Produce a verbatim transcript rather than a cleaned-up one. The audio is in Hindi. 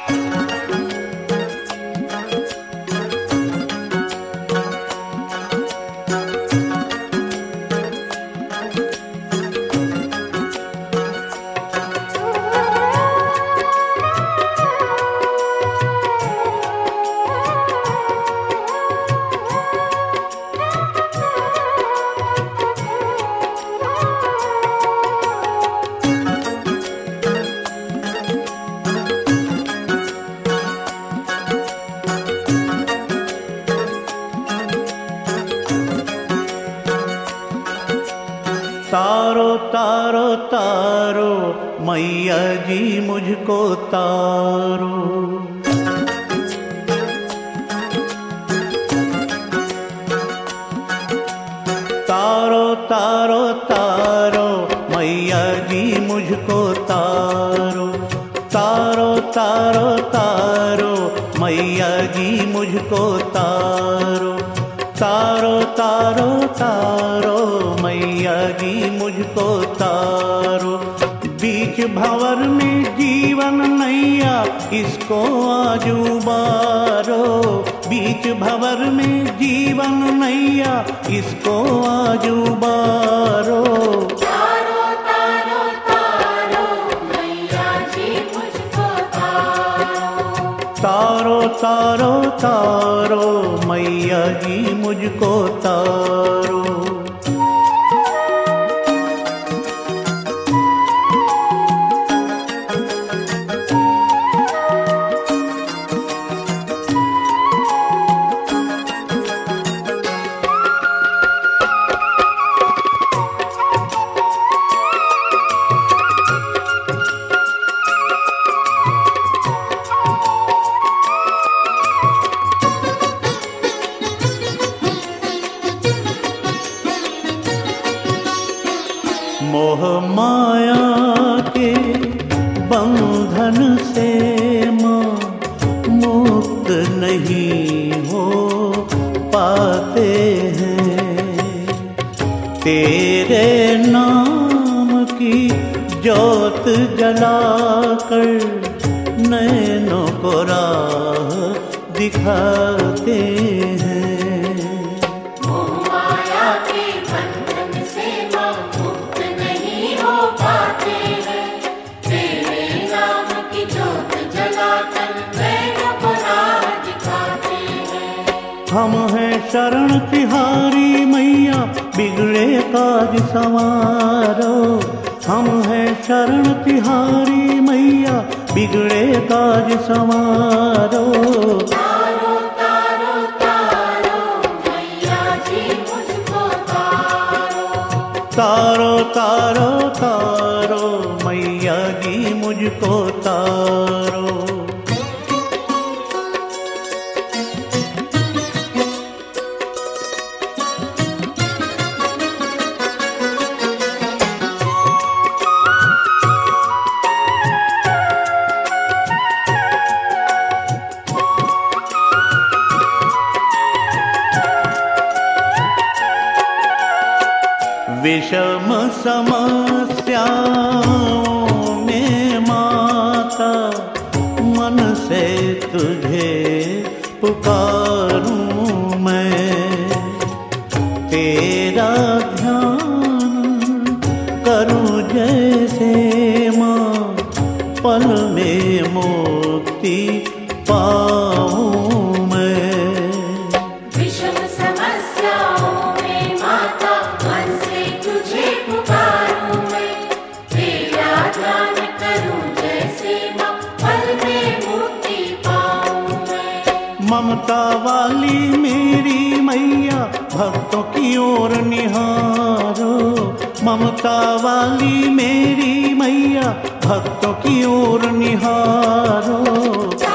तारो तारो तारो मैया जी मुझको तारो। तारो तारो तारो मैया जी मुझको तारो। तारो तारो तारो मैया जी मुझको तारो। तारो तारो तारो मैया जी मुझको तारो। बीच भंवर में जीवन नैया इसको आजू बारो। बीच भंवर में जीवन नैया इसको आजू बारो। तारो तारो तारो मैया जी मुझको तारो। तारो तारो तारो मैया जी मुझको तारो। मोह माया के बंधन से माँ मुक्त नहीं हो पाते हैं। तेरे नाम की ज्योत जलाकर नैनों को राह दिखाते हैं। हम हैं शरण तिहारी मैया बिगड़े काज संवारो। हम हैं शरण तिहारी मैया बिगड़े काज संवारो। तारो तारो तारो मैया जी मुझको तारो। तारो तारो तारो मैया जी मुझको तारो। विषम समस्याओं में माता मन से तुझे पुकारूं मैं। तेरा ध्यान करूं जैसे माँ पल में मुक्ति पाऊं मैं। विषम समस्याओं में माता मन से तुझे पुकारूं मैं। तेरा ध्यान करूं जैसे माँ पल में मुक्ति पाऊं मैं। ममता वाली मेरी मैया भक्तों की ओर निहारो। ममता वाली मेरी मैया भक्तों की ओर निहारो।